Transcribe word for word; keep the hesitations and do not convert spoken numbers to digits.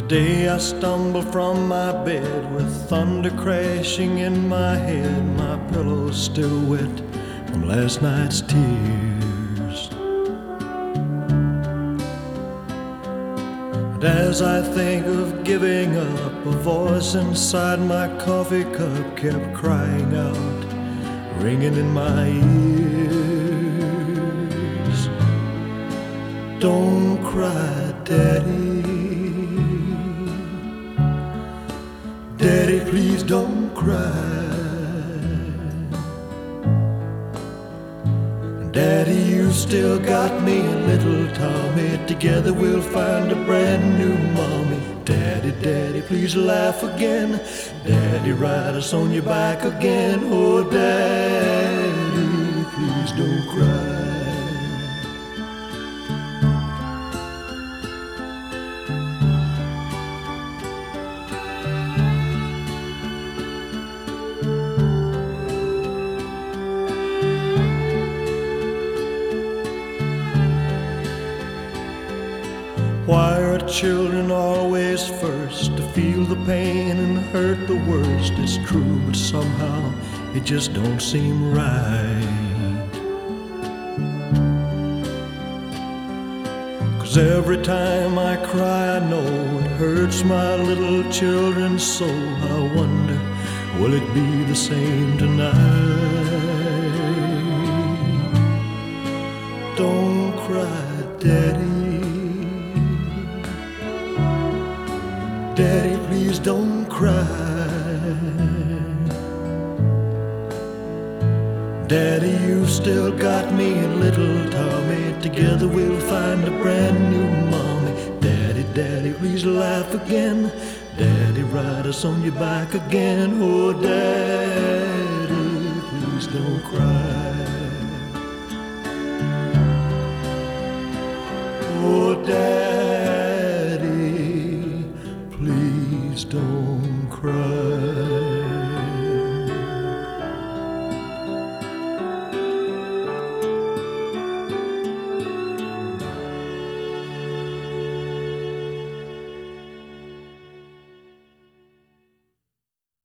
Day I stumble from my bed with thunder crashing in my head, my pillow's still wet from last night's tears. And as I think of giving up, a voice inside my coffee cup kept crying out, ringing in my ears. Don't cry, Daddy. Daddy, please don't cry. Daddy, you still got me and little Tommy. Together we'll find a brand new mommy. Daddy, Daddy, please laugh again. Daddy, ride us on your back again. Oh, Daddy, please don't cry. Why are children always first to feel the pain and hurt the worst? It's true, but somehow it just don't seem right. 'Cause every time I cry I know it hurts my little children's soul. I wonder, will it be the same tonight? Don't cry, Daddy. Daddy, please don't cry. Daddy, you've still got me and little Tommy. Together we'll find a brand new mommy. Daddy, Daddy, please laugh again. Daddy, ride us on your back again. Oh, Daddy, please don't cry.